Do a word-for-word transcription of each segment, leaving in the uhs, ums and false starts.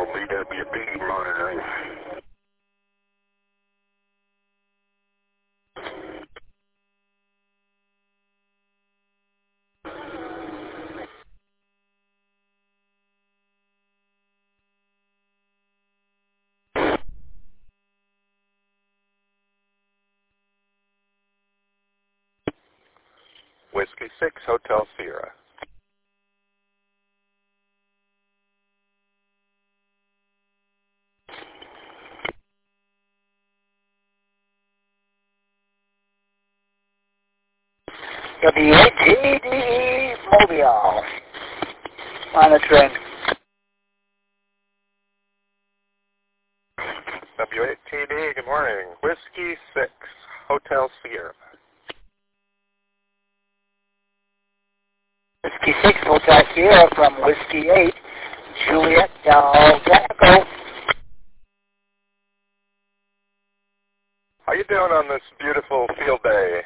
B W B monitoring. Whiskey six, Hotel Sierra. W A T D Mobile. Monitoring. W A T D, good morning. Whiskey six, Hotel Sierra. Whiskey six, Hotel Sierra from Whiskey eight, Juliet Delta. How you doing on this beautiful field day?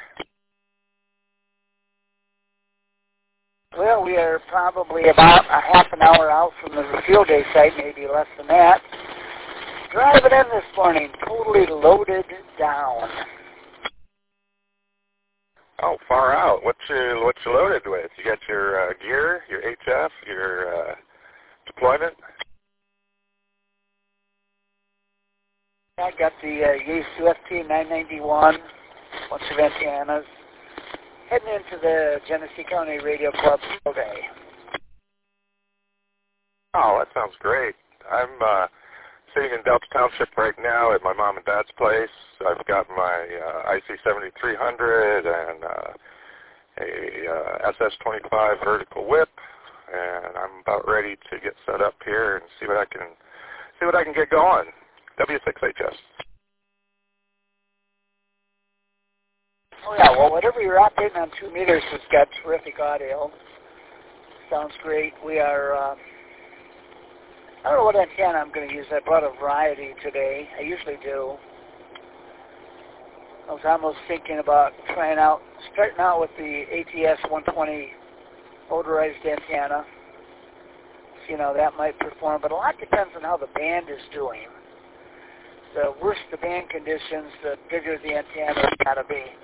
Well, we are probably about a half an hour out from the field day site, maybe less than that. Driving in this morning, totally loaded down. Oh, far out. What you what you loaded with? You got your uh, gear, your H F, your uh, deployment? I got the uh, Yaesu F T nine ninety-one, bunch of antennas. Heading into the Genesee County Radio Club today. Oh, that sounds great. I'm uh, sitting in Delta Township right now at my mom and dad's place. I've got my uh, I C seventy-three hundred and uh, a uh, S S twenty-five vertical whip, and I'm about ready to get set up here and see what I can see what I can get going. W six H S. Oh yeah, well whatever you're operating on two meters has got terrific audio. Sounds great. We are, uh, I don't know what antenna I'm going to use. I brought a variety today. I usually do. I was almost thinking about trying out, starting out with the A T S one twenty motorized antenna. So, you know, that might perform, but a lot depends on how the band is doing. The worse the band conditions, the bigger the antenna's got to be.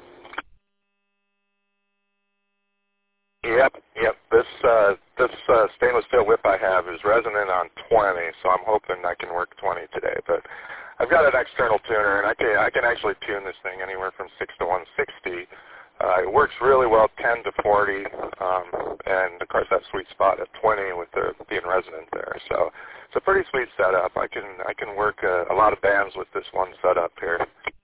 Yep, yep. This uh, this uh, stainless steel whip I have is resonant on twenty, so I'm hoping I can work twenty today. But I've got an external tuner, and I can I can actually tune this thing anywhere from six to one sixty. Uh, it works really well ten to forty, um, and of course that sweet spot at twenty with the being resonant there. So it's a pretty sweet setup. I can I can work a, a lot of bands with this one setup here.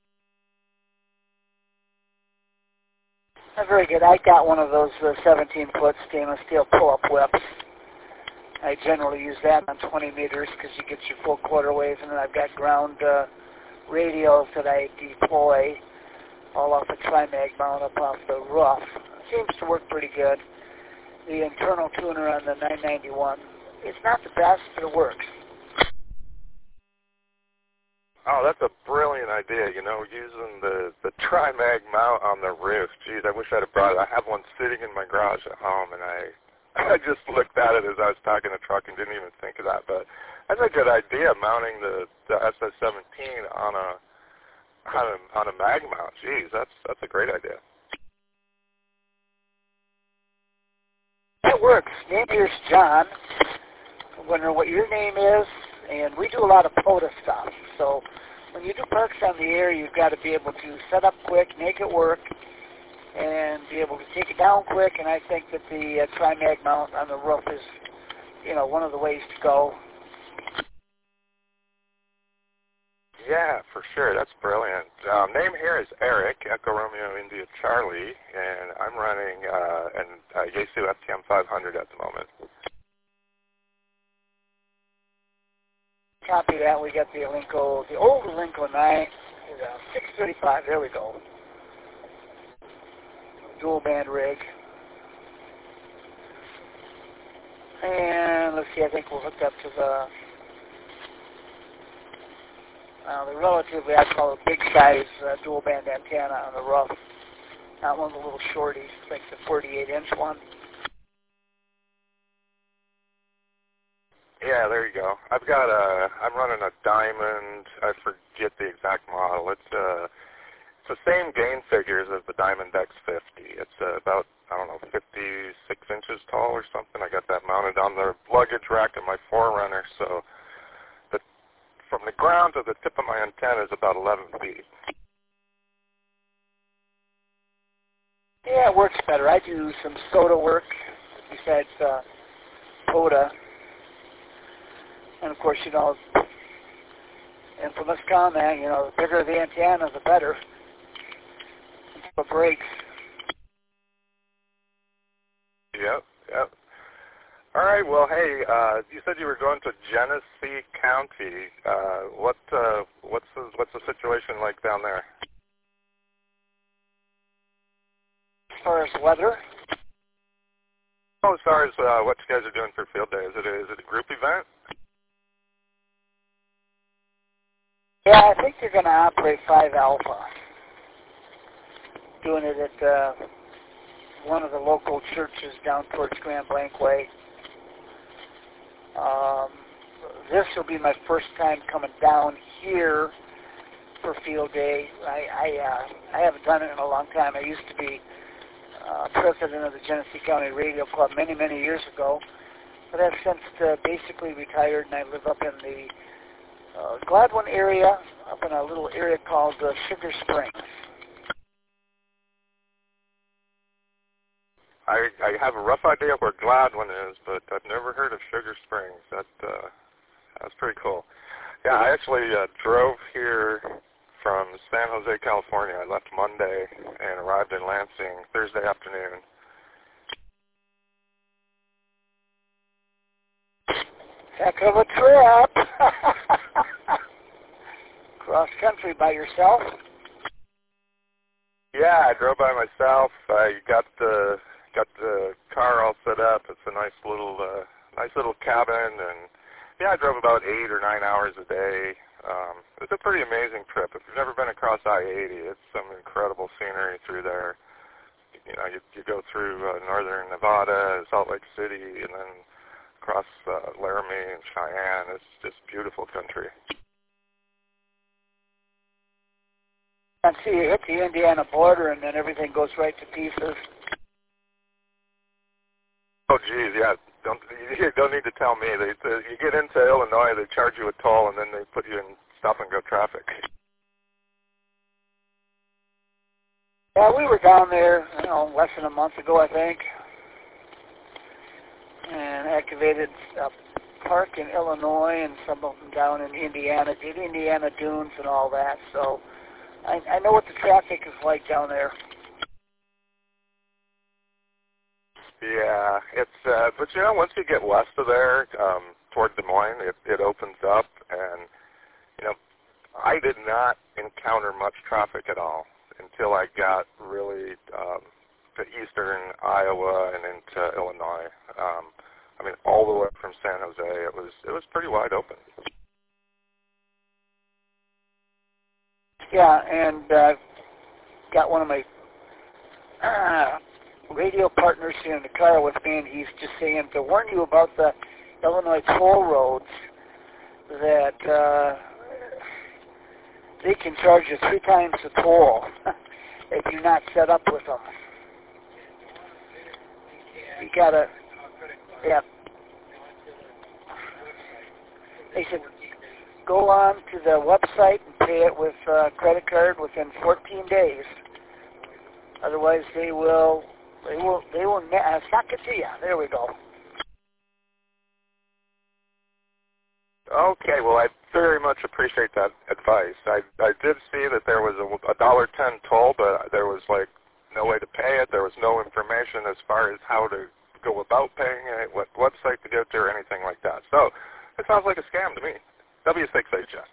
Very good. I got one of those seventeen-foot uh, stainless steel pull-up whips. I generally use that on twenty meters because you get your full quarter waves, and then I've got ground uh, radios that I deploy all off a Trimag mount up off the roof. Seems to work pretty good. The internal tuner on the nine ninety-one, it's not the best, but it works. Oh, that's a brilliant idea, you know, using the, the Trimag mount on the roof. Geez, I wish I'd have brought it. I have one sitting in my garage at home, and I I just looked at it as I was talking to the truck and didn't even think of that. But that's a good idea, mounting the, the S S seventeen on a, on a on a mag mount. Geez, that's, that's a great idea. That works. Name here's John. I wonder what your name is. And we do a lot of POTA stuff. So when you do parks on the air, you've got to be able to set up quick, make it work, and be able to take it down quick. And I think that the uh, Trimag mount on the roof is, you know, one of the ways to go. Yeah, for sure. That's brilliant. Um, name here is Eric, Echo Romeo India Charlie, and I'm running uh, an uh, Yaesu F T M five hundred at the moment. Copy that. We got the Alinco, the old Alinco nine, uh, six thirty-five. There we go. Dual band rig. And let's see, I think we're hooked up to the, uh, the relatively, I call it big size uh, dual band antenna on the roof. Not one of the little shorties, like the forty-eight inch one. Yeah, there you go. I've got a, I'm running a Diamond, I forget the exact model. It's uh it's the same gain figures as the Diamond X fifty. It's uh, about, I don't know, fifty-six inches tall or something. I got that mounted on the luggage rack in my four runner, so the, from the ground to the tip of my antenna is about eleven feet. Yeah, it works better. I do some SOTA work besides uh, POTA. And of course, you know, infamous comment, you know, the bigger the antenna, the better. It breaks. Yep, yep. All right, well, hey, uh, you said you were going to Genesee County. Uh, what, uh, what's the, what's the situation like down there? As far as weather? Oh, as far as uh, what you guys are doing for field day, is it a, is it a group event? Yeah, I think they're going to operate five Alpha. Doing it at uh, one of the local churches down towards Grand Blanc Way. Um, this will be my first time coming down here for field day. I I, uh, I haven't done it in a long time. I used to be uh, president of the Genesee County Radio Club many, many years ago. But I've since uh, basically retired, and I live up in the uh, Gladwin area, up in a little area called uh, Sugar Springs. I, I have a rough idea where Gladwin is, but I've never heard of Sugar Springs. That uh, that's pretty cool. Yeah, I actually uh, drove here from San Jose, California. I left Monday and arrived in Lansing Thursday afternoon. Heck of a trip. Cross country by yourself? Yeah, I drove by myself. I got the got the car all set up. It's a nice little uh, nice little cabin, and yeah, I drove about eight or nine hours a day. Um, it's a pretty amazing trip. If you've never been across I eighty, it's some incredible scenery through there. You know, you, you go through uh, northern Nevada, Salt Lake City, and then across uh, Laramie and Cheyenne. It's just beautiful country. And see, you hit the Indiana border, and then everything goes right to pieces. Oh, geez, yeah. Don't you don't need to tell me. They, they you get into Illinois, they charge you a toll, and then they put you in stop and go traffic. Yeah, we were down there, you know, less than a month ago, I think, and activated a park in Illinois and some of them down in Indiana, did Indiana Dunes and all that. So I, I know what the traffic is like down there. Yeah, it's uh, but you know, once you get west of there, um, toward Des Moines, it, it opens up, and you know, I did not encounter much traffic at all until I got really um, to eastern Iowa and into Illinois. Um, I mean, all the way from San Jose, it was it was pretty wide open. Yeah, and uh, got one of my uh, radio partners here in the car with me, and he's just saying to warn you about the Illinois toll roads that uh, they can charge you three times the toll if you're not set up with them. You gotta, yeah. They said go on to the website and pay it with uh, credit card within fourteen days. Otherwise, they will, they will, they will uh, suck it to you. There we go. Okay, well, I very much appreciate that advice. I I did see that there was a, a dollar ten toll, but there was like no way to pay it. There was no information as far as how to go about paying it, what website to go to, or anything like that. So it sounds like a scam to me. W six H S.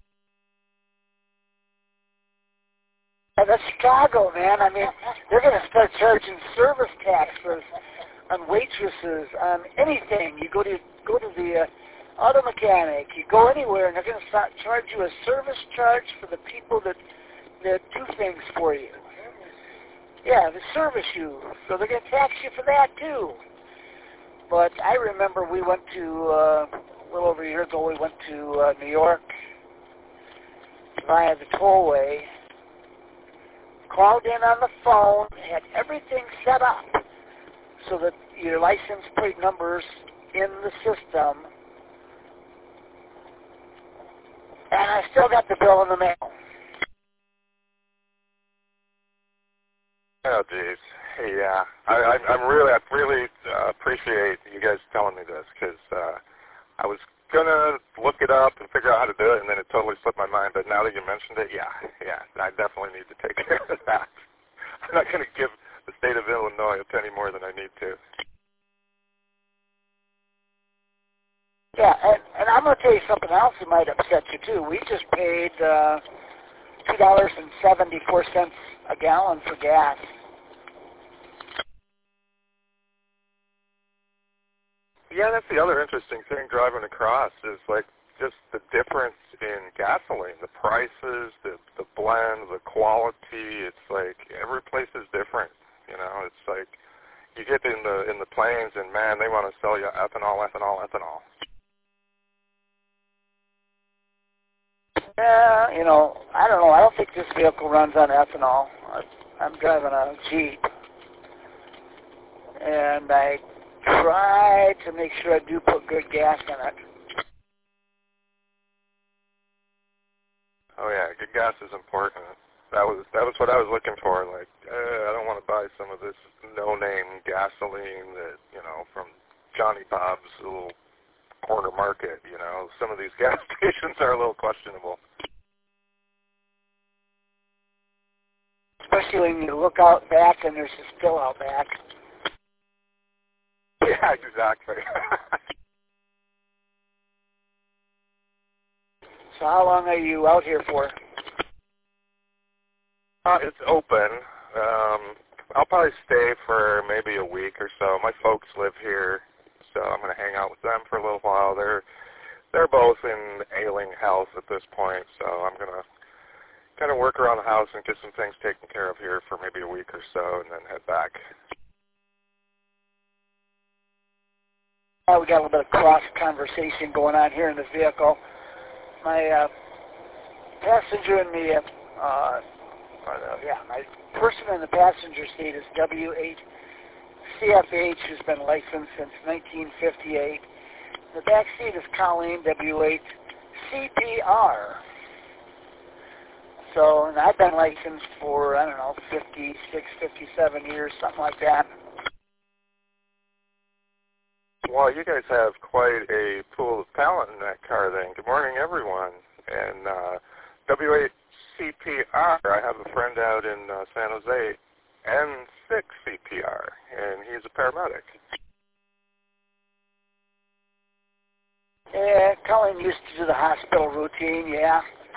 And that's Chicago, man. I mean, they're going to start charging service taxes on waitresses, on anything. You go to go to the uh, auto mechanic, you go anywhere, and they're going to start charge you a service charge for the people that that do things for you. Yeah, they service you, so they're going to tax you for that too. But I remember we went to uh, little over a year ago, we went to uh, New York via the tollway, called in on the phone, had everything set up so that your license plate number's in the system, and I still got the bill in the mail. Oh, geez. Hey, yeah. I, I, I'm really, I really uh, appreciate you guys telling me this, because uh, I was going to look it up and figure out how to do it, and then it totally slipped my mind. But now that you mentioned it, yeah, yeah, I definitely need to take care of that. I'm not going to give the state of Illinois a penny more than I need to. Yeah, and, and I'm going to tell you something else that might upset you, too. We just paid uh, two dollars and seventy-four cents a gallon for gas. Yeah, that's the other interesting thing driving across is like just the difference in gasoline, the prices, the the blend, the quality. It's like every place is different. You know, it's like you get in the in the plains and man, they want to sell you ethanol, ethanol, ethanol. Yeah, you know, I don't know. I don't think this vehicle runs on ethanol. I, I'm driving a Jeep, and I try to make sure I do put good gas in it. Oh yeah, good gas is important. That was that was what I was looking for. Like, uh, I don't want to buy some of this no-name gasoline that you know from Johnny Bob's little corner market. You know, some of these gas stations are a little questionable. Especially when you look out back and there's a spill out back. Yeah, exactly. So how long are you out here for? Uh, it's open. Um, I'll probably stay for maybe a week or so. My folks live here, so I'm going to hang out with them for a little while. They're they're both in ailing health at this point, so I'm going to kind of work around the house and get some things taken care of here for maybe a week or so, and then head back. Uh, we got a little bit of cross conversation going on here in the vehicle. My uh, passenger in the, uh, uh, yeah, my person in the passenger seat is W eight C F H, who's been licensed since nineteen fifty-eight. The back seat is Colleen, W eight C P R. So, and I've been licensed for, I don't know, fifty-six, fifty-seven years, something like that. Well, you guys have quite a pool of talent in that car then. Good morning, everyone. And uh, W eight C P R, I have a friend out in uh, San Jose, N six C P R, and he's a paramedic. Yeah, Colleen used to do the hospital routine, yeah.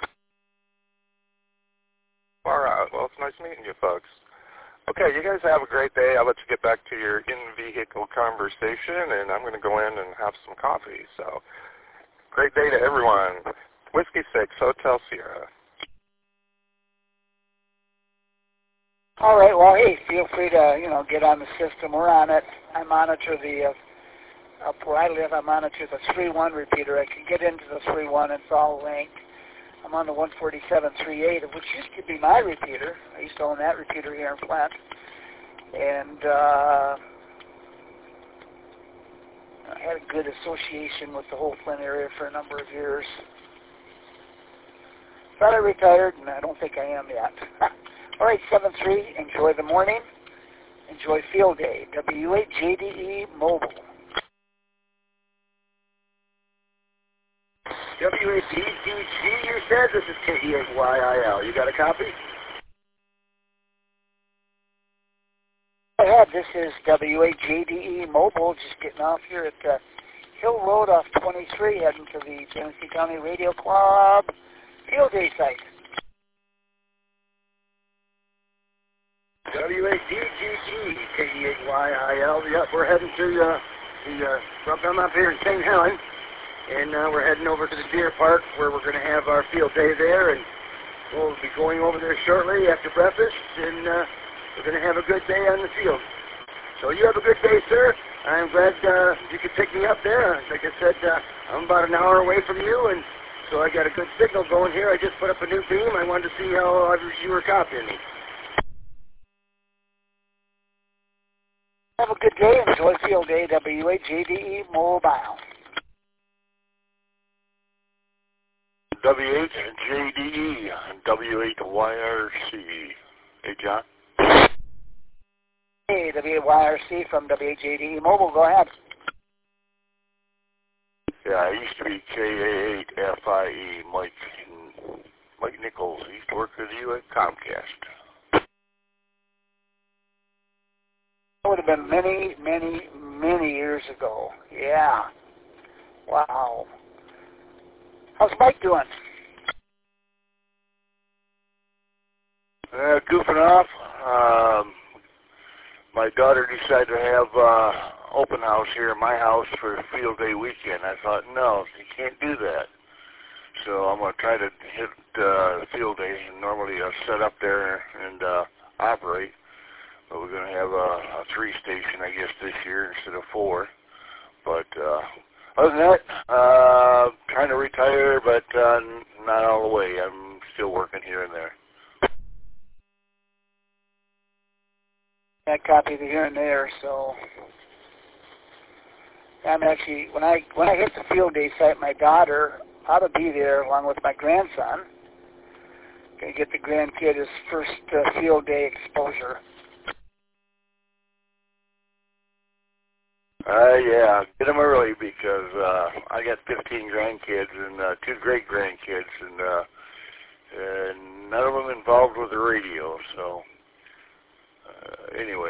All right. Well, it's nice meeting you folks. Okay, you guys have a great day. I'll let you get back to your in-vehicle conversation, and I'm going to go in and have some coffee. So, great day to everyone. Whiskey six, Hotel Sierra. All right, well, hey, feel free to, you know, get on the system. We're on it. I monitor the, uh, up where I live, I monitor the three one repeater. I can get into the three one. It's all linked. I'm on the one forty-seven three eight, which used to be my repeater. I used to own that repeater here in Flint. And uh, I had a good association with the whole Flint area for a number of years. Thought I retired, and I don't think I am yet. All right, seven three, enjoy the morning. Enjoy field day. W eight J D E Mobile. W eight D D G, you said? This is K E eight Y I L. You got a copy? Go ahead. This is W eight J D E Mobile, just getting off here at uh, Hill Road off twenty-three, heading to the Genesee County Radio Club field day site. W eight D G G, K E eight Y I L. Yep, we're heading to uh, the, uh, well, I'm up here in Saint Helen. And uh, we're heading over to the Deer Park where we're going to have our field day there, and we'll be going over there shortly after breakfast, and uh, we're going to have a good day on the field. So you have a good day, sir. I'm glad uh, you could pick me up there. Like I said, uh, I'm about an hour away from you, and so I got a good signal going here. I just put up a new beam. I wanted to see how you were copying me. Have a good day. Enjoy field day. W H J D E Mobile. W H J D E, W eight Y R C. Hey, John. Hey, W eight Y R C from W H J D E Mobile. Go ahead. Yeah, I used to be K A eight F I E, Mike, Mike Nichols. He used to work with you at Comcast. That would have been many, many, many years ago. Yeah. Wow. How's Mike doing? Uh, goofing off. Um, my daughter decided to have uh, open house here at my house for field day weekend. I thought, no, you can't do that. So I'm going to try to hit uh, field day. Normally I'll set up there and uh, operate. But we're going to have a, a three station, I guess, this year instead of four. But uh, other than that, uh, trying to retire, but uh, not all the way. I'm still working here and there. I copy the here and there, so I'm actually, when I when I hit the field day site, my daughter ought to be there along with my grandson. Going to get the grandkid his first uh, field day exposure. Uh, yeah, get them early because uh, I got fifteen grandkids and uh, two great grandkids, and, uh, and none of them involved with the radio. So uh, anyway,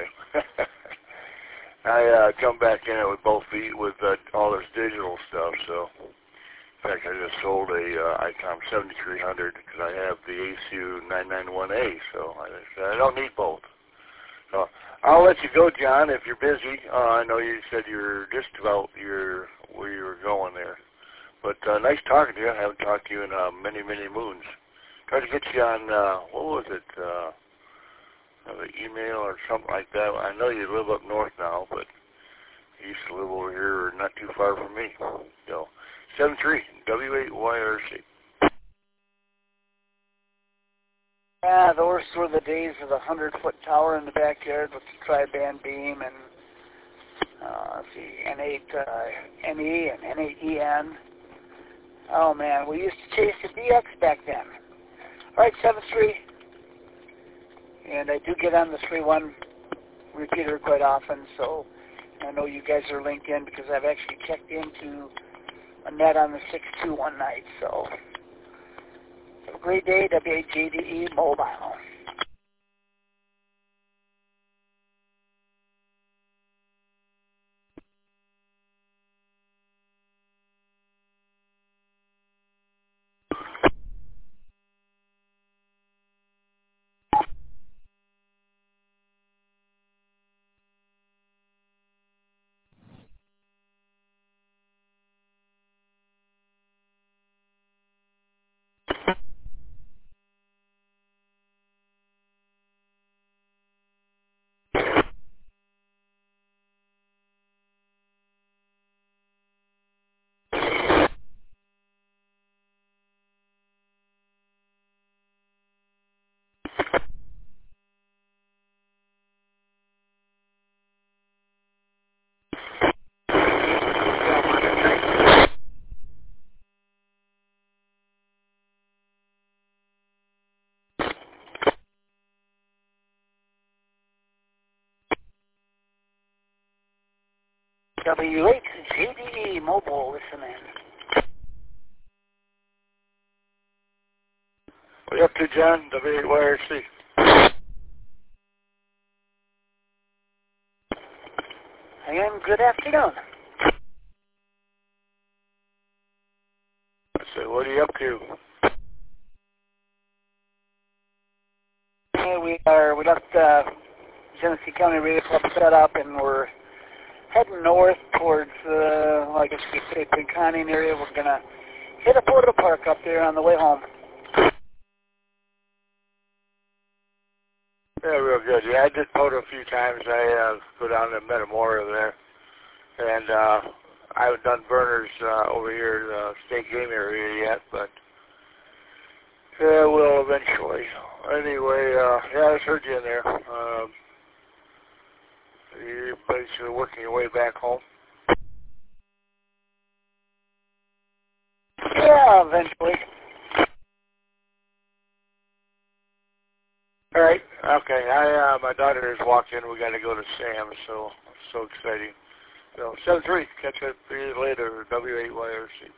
I uh, come back in it with both feet with uh, all this digital stuff. So in fact, I just sold a uh, ICOM seventy-three hundred because I have the A C U nine ninety-one A. So I, just, I don't need both. So I'll let you go, John, if you're busy. Uh, I know you said you're just about your where you were going there. But uh, nice talking to you. I haven't talked to you in uh, many, many moons. Tried to get you on, uh, what was it, uh, the email or something like that. I know you live up north now, but you used to live over here not too far from me. So, seven three W eight Y R C. Yeah, those were the days of the hundred-foot tower in the backyard with the tri-band beam and, uh, let's see, N eight uh, N E and N eight E N. Oh, man, we used to chase the D X back then. All right, seven three. And I do get on the three one repeater quite often, so I know you guys are linked in because I've actually checked into a net on the six two one night, so... Have a great day, W H J D E Mobile. W H J D E Mobile, listen in. What are you up to, John? W eight Y R C. And good afternoon. I said, what are you up to? Yeah, we are, we left uh, Genesee County Radio Club set up, and we're heading north towards, uh, well, I guess we could say Pinconning area. We're going to hit a photo park up there on the way home. Yeah, real good. Yeah, I did photo a few times. I uh, go down to Metamora there, and uh, I haven't done burners uh, over here in the state game area yet, but yeah, we'll eventually. Anyway, uh, yeah, I just heard you in there. Um, you're basically working your way back home. Yeah, eventually. All right. Okay. I uh, my daughter has walked in. We got to go to Sam, so so exciting. So seven three. Catch up for you later. W eight Y R C.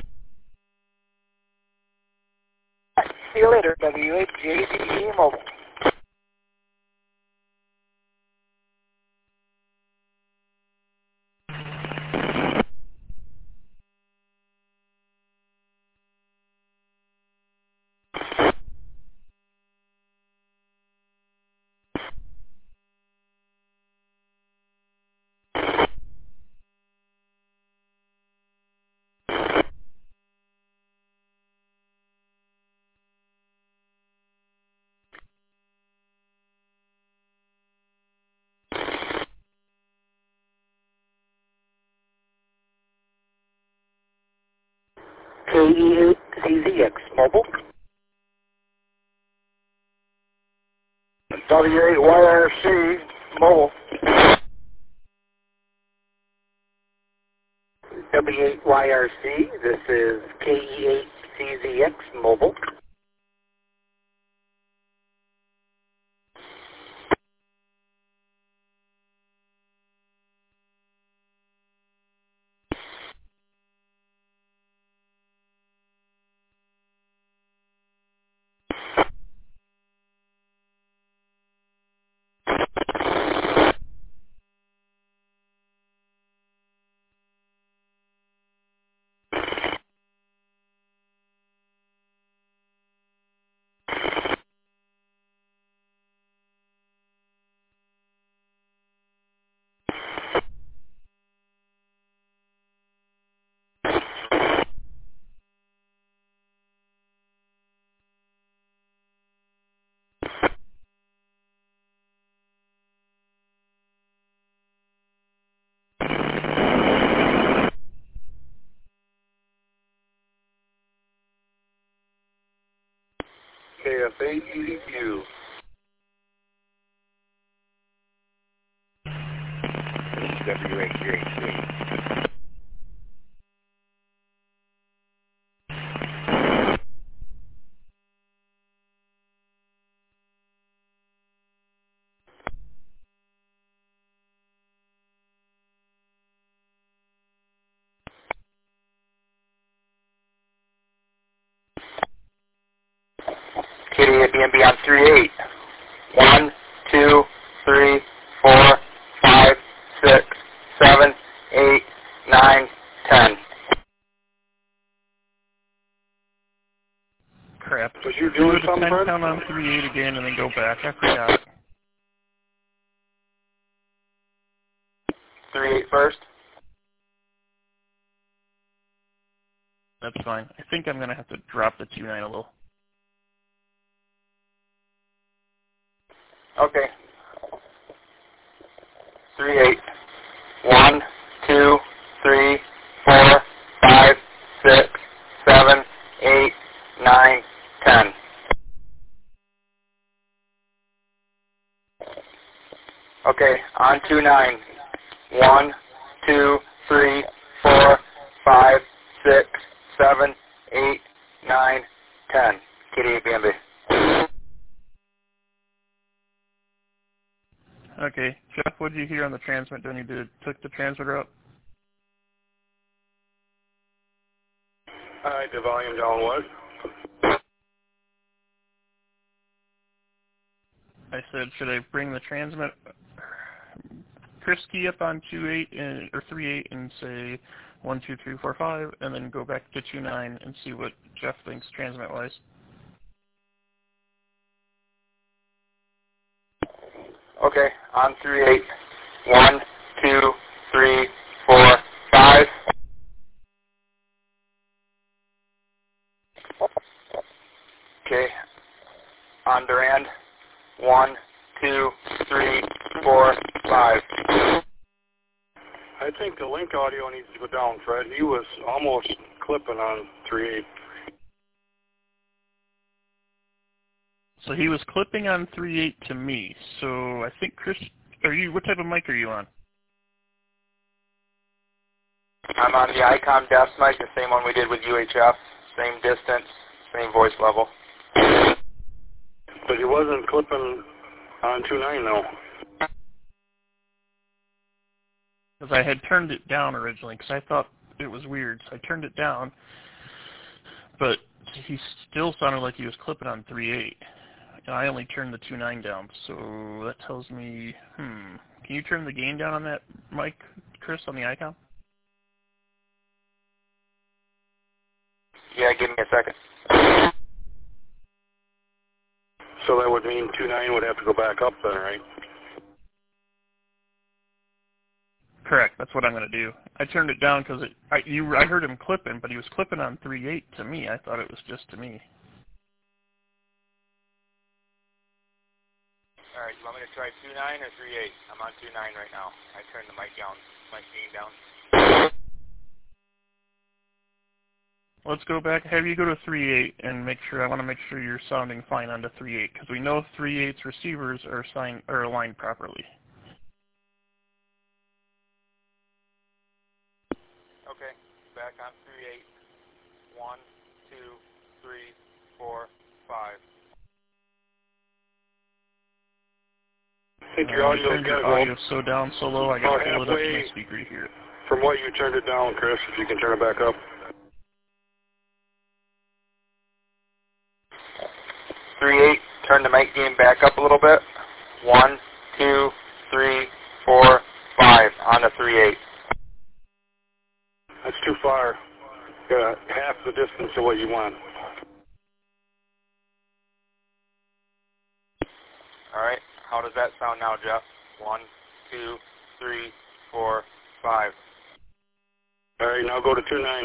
See you later. W eight J D E Mobile. K E eight C Z X Mobile. W eight Y R C Mobile. W eight Y R C, this is K E eight C Z X Mobile. K F eight E Q. W eight J C. Kitty at B and B on three eight. One, two, three, four, five, six, seven, eight, nine, ten. Crap. Was you Do doing the something, ten Fred? count on three eight again and then go back. I forgot. Three eight first. That's fine. I think I'm going to have to drop the two nine a little. Okay. Three eight. One, two, three, four, five, six, seven, eight, nine, ten. Okay, on two nine. One, two, three, four, five, six, seven, eight, nine, ten. Kitty at B and B. Okay, Jeff, what did you hear on the transmit? Do I need to took the transmitter up? All right, the volume down what? I said, should I bring the transmit Chris key up on two eight and, or three eight and say one two three four five, and then go back to two nine and see what Jeff thinks transmit wise. Okay, on three eight. One, two, three, four, five. Okay, on Durand. One, two, three, four, five. I I think the link audio needs to go down, Fred. He was almost clipping on three eight. So he was clipping on three eight to me. So I think Chris, are you? What type of mic are you on? I'm on the ICOM desk mic, the same one we did with U H F. Same distance, same voice level. But he wasn't clipping on two nine though. Because I had turned it down originally, because I thought it was weird. So I turned it down, but he still sounded like he was clipping on three eight. And I only turned the two nine down, so that tells me, hmm. Can you turn the gain down on that mic, Chris, on the ICOM? Yeah, give me a second. So that would mean two nine would have to go back up then, right? Correct. That's what I'm going to do. I turned it down because it, I, you, I heard him clipping, but he was clipping on three eight to me. I thought it was just to me. All right, you want me to try two nine or three eight? I'm on two nine right now. I turned the mic down, mic gain down. Let's go back. Have you go to three eight and make sure. I want to make sure you're sounding fine onto three eight because we know three eight's receivers are assigned are aligned properly. Okay, back on three eight. One, two, three, four, five. I think your Uh, audio turned your audio so down so low I got to pull it up to my speaker to hear it. From what you turned it down, Chris, if you can turn it back up. three eight, turn the mic gain back up a little bit. One, two, three, four, five, on the three eight. That's too far. Yeah, half the distance of what you want. All right, how does that sound now, Jeff? One, two, three, four, five. All right, now go to two nine.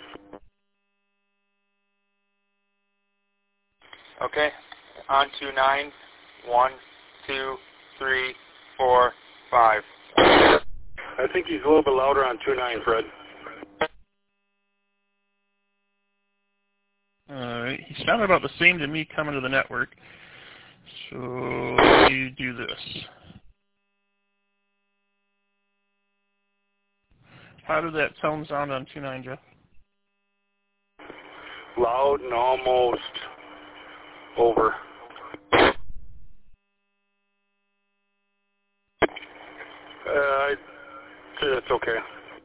Okay, on two nine. One, two, three, four, five. I think he's a little bit louder on two nine, Fred. Alright, he sounded about the same to me coming to the network. So let me do this. How did that sound sound on two nine, Jeff? Loud and almost over. Uh, I'd say that's okay.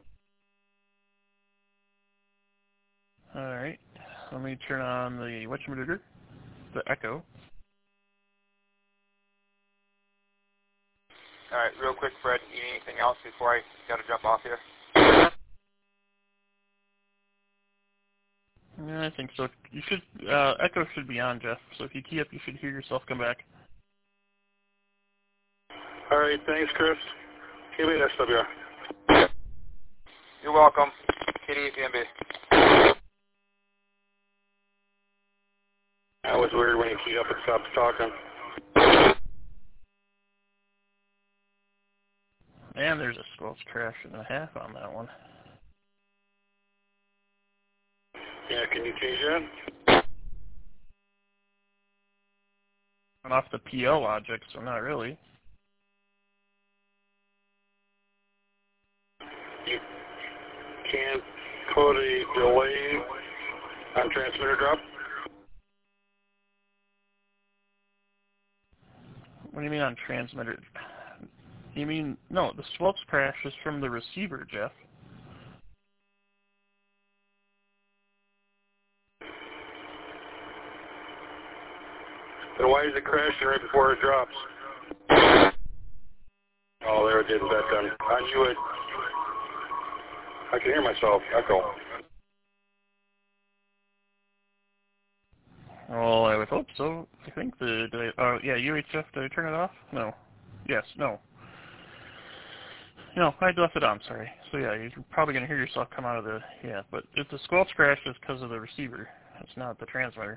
Alright, let me turn on the whatchamajigger, the echo. All right, real quick, Fred, you need anything else before I got to jump off here? Yeah, I think so. You should, uh, echo should be on, Jeff. So if you key up, you should hear yourself come back. All right, thanks, Chris. Give me an S W R. You're welcome. Kitty at B M B. That was weird when he keyed up and stopped talking. And there's a squelch crash and a half on that one. Yeah, can you change that? I'm off the P L logic, so not really. You can't put a delay on transmitter drop? What do you mean on transmitter? You mean, no, the squelch crash is from the receiver, Jeff. Then why is it crashing right before it drops? Oh, there it did that then. On you it, I can hear myself echo. Well, I would hope so. I think the, did I, uh, yeah, U H F, did I turn it off? No. Yes, no. No, I left it on, sorry. So yeah, you're probably going to hear yourself come out of the, yeah, but if the squelch crash is because of the receiver. It's not the transmitter.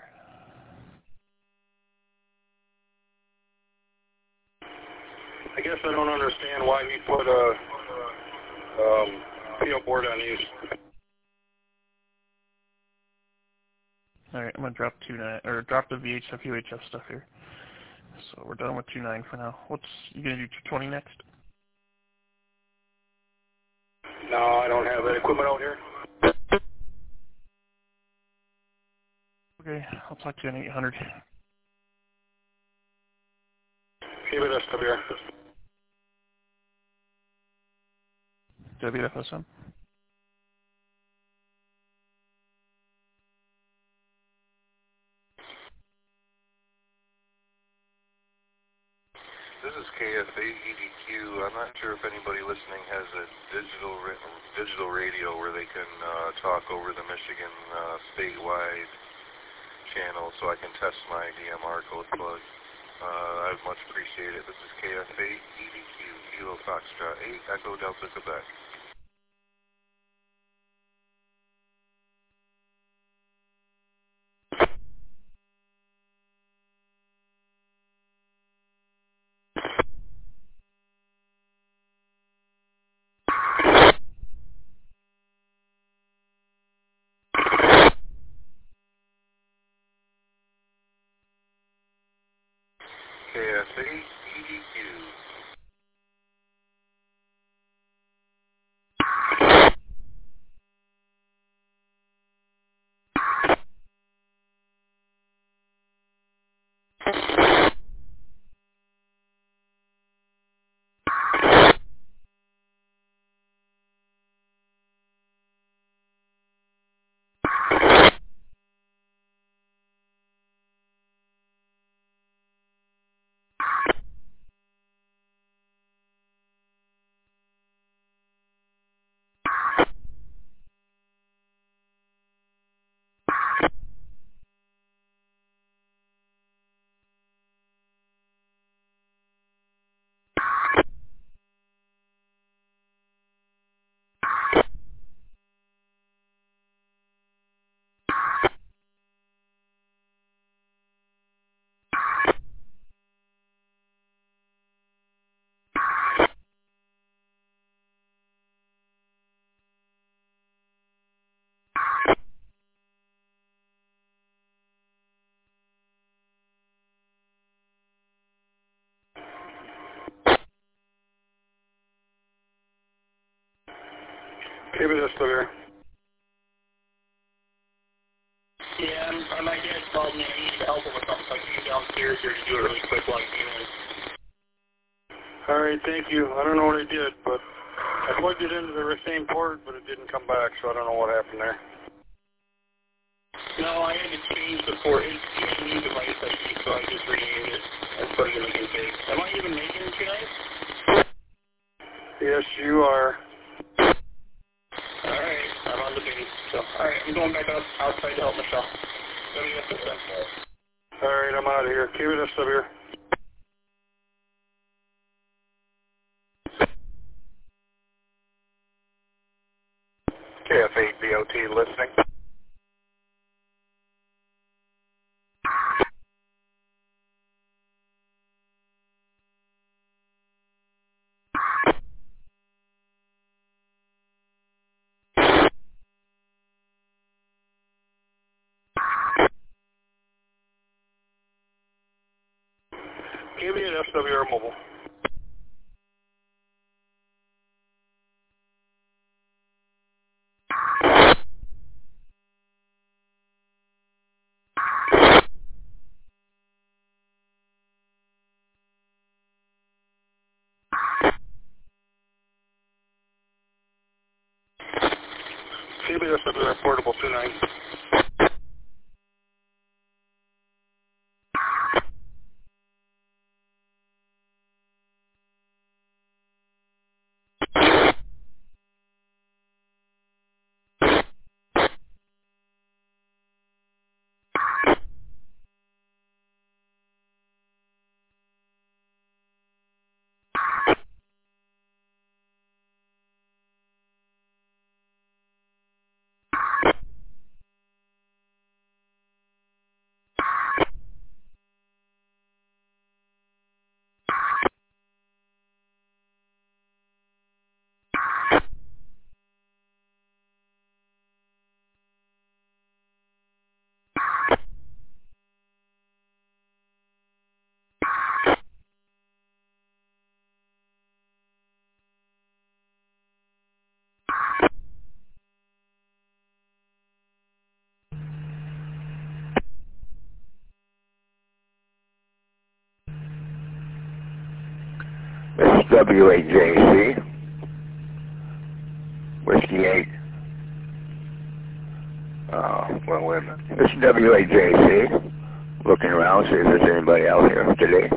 I guess I don't understand why we put a Um, P O board on east. All right, I'm gonna drop two nine or drop the V H F U H F stuff here. So we're done with two nine for now. What's you gonna do? two twenty next? No, I don't have that equipment out here. Okay, I'll talk to you on eight hundred. Keep it S W R. W F S M. This is K F A E D Q. I'm not sure if anybody listening has a digital digital radio where they can uh, talk over the Michigan uh, statewide channel so I can test my D M R code plug. Uh, I'd much appreciate it. This is K F A E D Q, Kilo Foxtrot eight, Echo Delta, Quebec. K F A E D Q. Keep it S W R. Yeah, I'm, my dad called me. I need help with something. So I can get downstairs here to do it really quick while I'm doing. All right, thank you. I don't know what I did, but I plugged it into the same port, but it didn't come back, so I don't know what happened there. No, I had to change the port. It's a new device, I think, so I just renamed it. That's probably going to be big. Am I even making it tonight? Yes, you are. Alright, I'm on the base. So, alright, I'm going back out, outside to help Michelle. W F S M. All right, I'm out of here. Keep it S W R. K F eight B O T listening. Give me an S W R mobile. C B S W R portable two nine. W A J C. Whiskey eight. Uh, well, wait a minute. This is W A J C. Looking around, see if there's anybody out here today.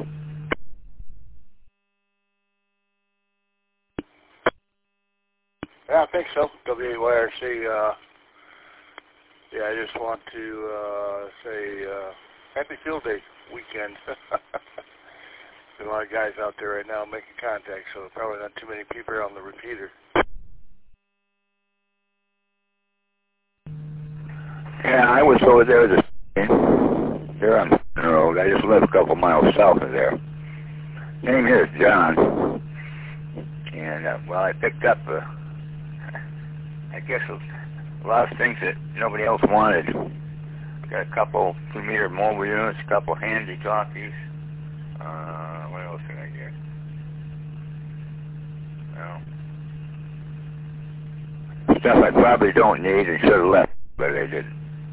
Yeah, I think so. W A Y R C. Uh, yeah, I just want to uh, say uh, happy field day weekend. There's a lot of guys out there right now making contact, so probably not too many people on the repeater. Yeah, I was over there this morning. There on the road. I just live a couple miles south of there. Name here is John. And, uh, well, I picked up, uh, I guess, a lot of things that nobody else wanted. Got a couple two-meter mobile units, a couple handy talkies. Uh, what else did I get? Well, stuff I probably don't need and should have left, but I didn't.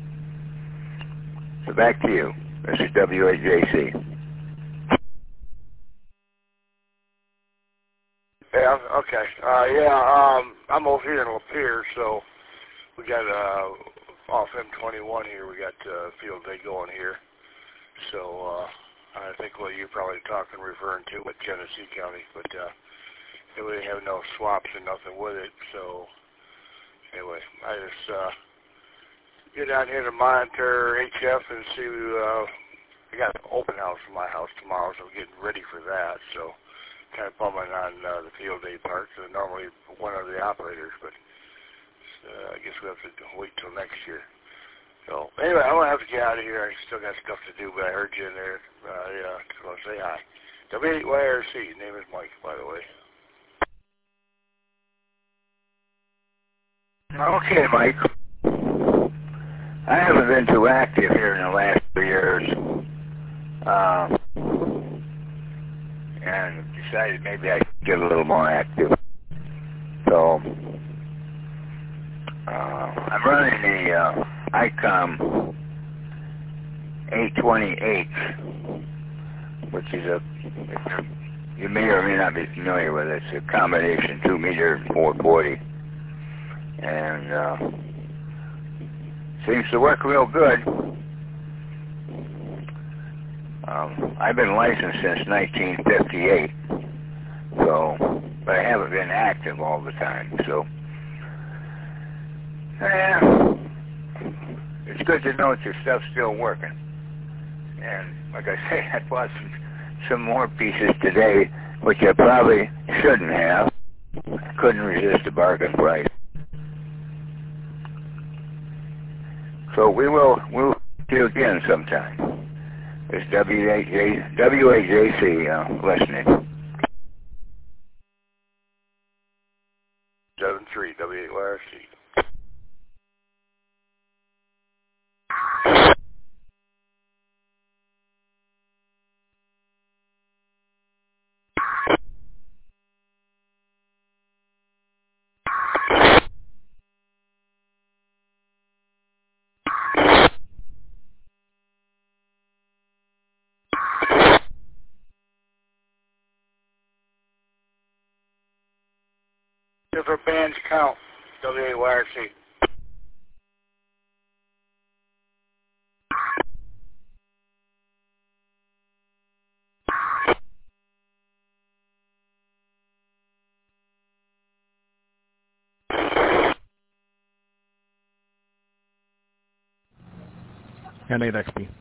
So back to you. This is W A J C. Yeah, okay. Uh, yeah, um, I'm over here in Lapeer, so we got uh, off M twenty-one here. We got uh, field day going here. So uh, I think what you're probably talking, referring to with Genesee County, but uh, we have no swaps and nothing with it. So anyway, I just uh, get down here to monitor H F and see. Uh, I got an open house in my house tomorrow, so I'm getting ready for that. So kind of bumming on uh, the field day part. So normally one of the operators, but uh, I guess we have to wait till next year. So anyway, I'm gonna have to get out of here. I still got stuff to do, but I heard you in there. Uh, yeah, just want to say hi. W A Y R C. Name is Mike, by the way. Okay, Mike. I haven't been too active here in the last three years, uh, and decided maybe I should get a little more active. So uh, I'm running the uh, I COM eight twenty-eight, which is a, you may or may not be familiar with it. It's a combination two meter four forty, and uh, seems to work real good. Um, I've been licensed since nineteen fifty-eight, so, but I haven't been active all the time, so, yeah, it's good to know that your stuff's still working. And like I say, I bought some, some more pieces today, which I probably shouldn't have. I couldn't resist the bargain price. So we will, we'll see you again sometime. It's W A J, W A J C uh, listening. seven three W A Y R C. Different bands count. W A Y R C. And eight X P.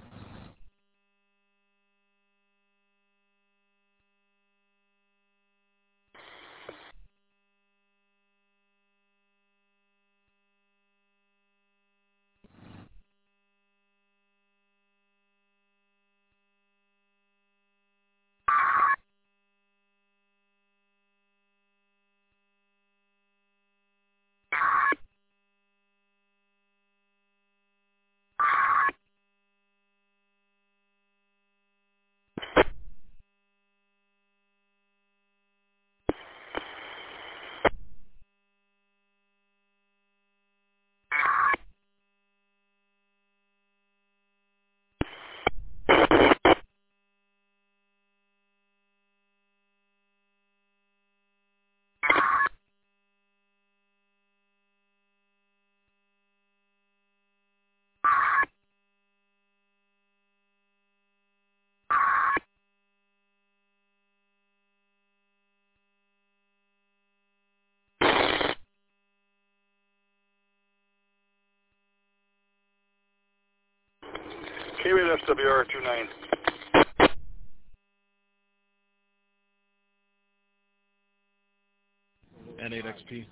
K W S W R two nine. N eight X P.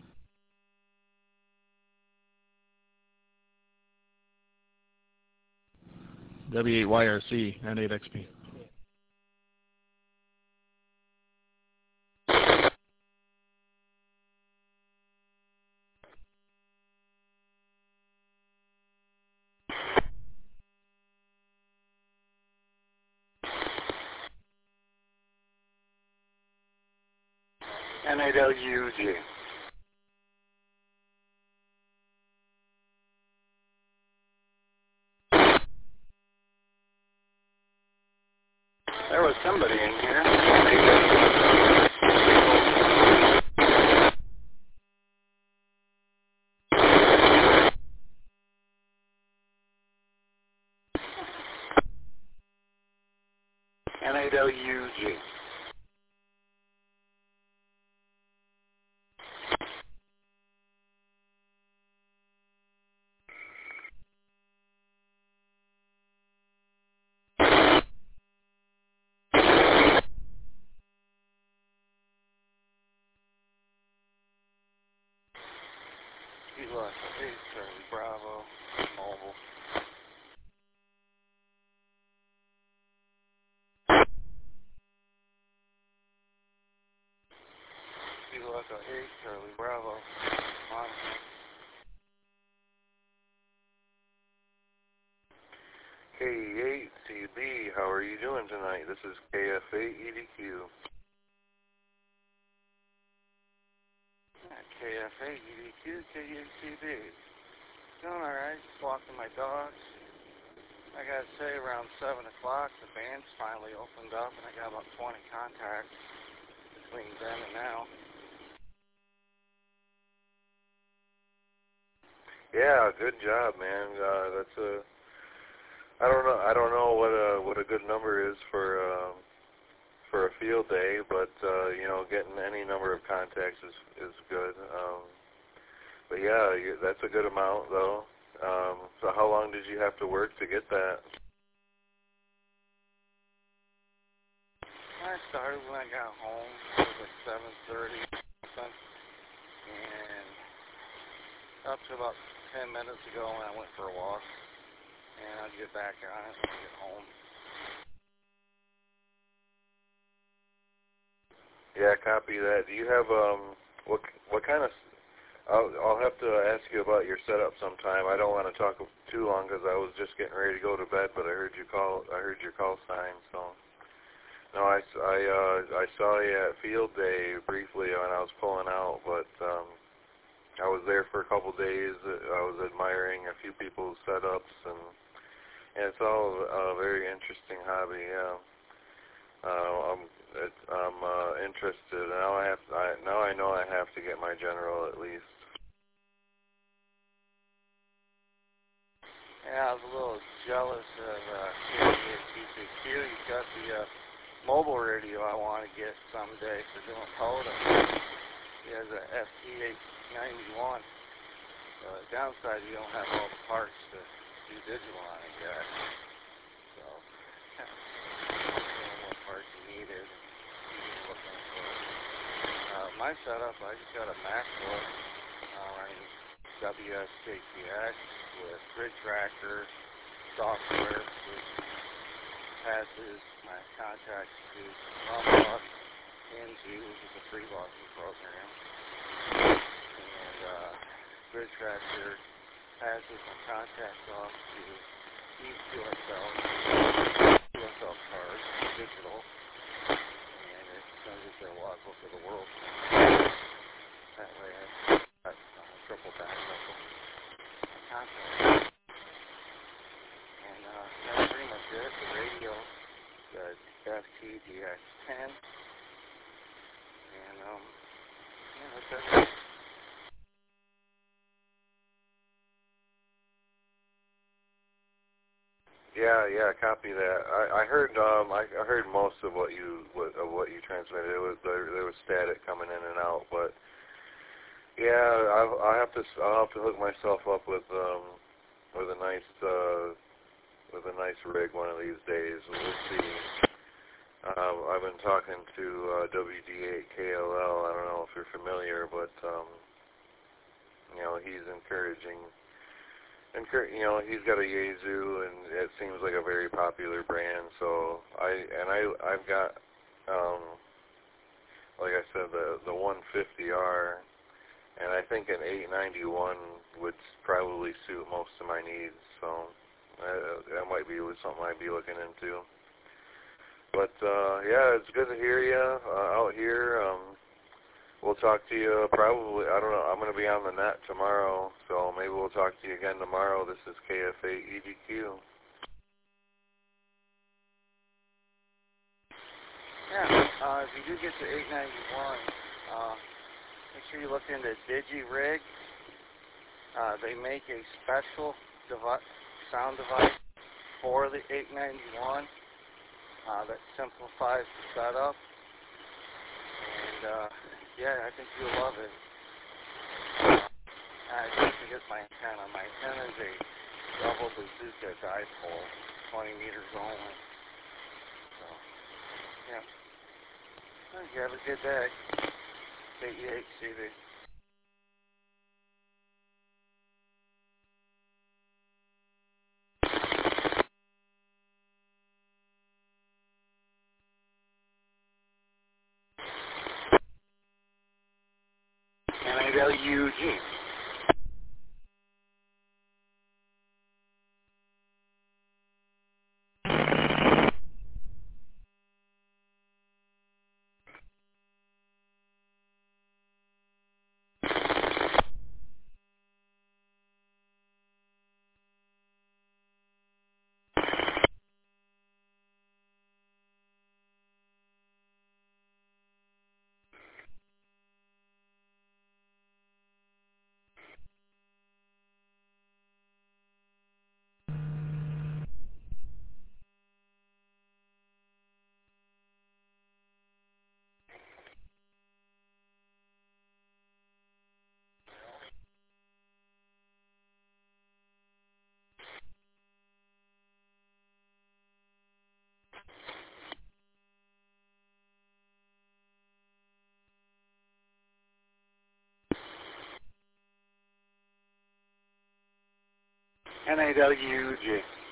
W eight Y R C, N eight X P. N eight L U G. There was somebody in here. N eight L U G. Kilo eight, Charlie Bravo, mobile. Kilo eight, Charlie Bravo, on. K eight C B, how are you doing tonight? This is K F eight E D Q. K F eight E D Q, K eight C B. Doing alright, just walking my dogs. I gotta say, around seven o'clock, the band's finally opened up, and I got about twenty contacts between then and now. Yeah, good job, man. Uh, that's a. I don't know. I don't know what a what a good number is for uh, for a field day, but uh, you know, getting any number of contacts is is good. Um, but yeah, you, that's a good amount, though. Um, so how long did you have to work to get that? I started when I got home. It was like seven thirty, and up to about ten minutes ago when I went for a walk. And I'd get back on it when I get home. Yeah, copy that. Do you have um what what kind of? I'll I'll have to ask you about your setup sometime. I don't want to talk too long because I was just getting ready to go to bed, but I heard you call. I heard your call sign. So no, I I uh, I saw you at field day briefly when I was pulling out, but um, I was there for a couple days. I was admiring a few people's setups and. Yeah, it's all a very interesting hobby. Yeah, uh, I'm it, I'm uh, interested. Now I have I now I know I have to get my general at least. Yeah, I was a little jealous of uh, K T Q. He's got the uh, mobile radio I want to get someday for doing totem. He has a F T eight ninety-one. Uh, the downside, you don't have all the parts to do digital on it yet. So, yeah, I don't know what parts you needed. Looking for. Uh, my setup, I just got a MacBook uh, running W S K T X with grid tracker software, which passes my contacts to Rumbox into, which is a free logging program. And uh, grid tracker passes my contacts off to these Q S Ls, Q S L cards, digital, and it sends it to a logbook of the world. That way I got uh, triple backup of contacts. And uh, that's pretty much it. The radio, the F T D X ten, and um, yeah, that's it. Yeah, yeah, copy that. I, I heard um I, I heard most of what you what of what you transmitted. It was there, there was static coming in and out, but yeah, I I have to I'll have to hook myself up with um with a nice uh with a nice rig one of these days. We'll see. Uh, I've been talking to uh, W D eight K L L. I don't know if you're familiar, but um, you know, he's encouraging. Encur- you know, he's got a Yaesu, and it seems like a very popular brand. So I and I I've got, um, like I said, the the one fifty R, and I think an eight ninety-one would probably suit most of my needs. So uh, that might be something I'd be looking into. But, uh, yeah, it's good to hear you uh, out here. Um, we'll talk to you probably, I don't know, I'm going to be on the net tomorrow, so maybe we'll talk to you again tomorrow. This is K F eight E D Q. Yeah, uh, if you do get the eight ninety-one, uh, make sure you look into DigiRig. Uh, they make a special devi- sound device for the eight ninety-one. Uh, that simplifies the setup, and uh, yeah, I think you'll love it. I just to get my antenna. My antenna is a double bazooka dipole, twenty meters only. So, yeah. Well, you have a good day. K E H C V. N A W G. N A W G.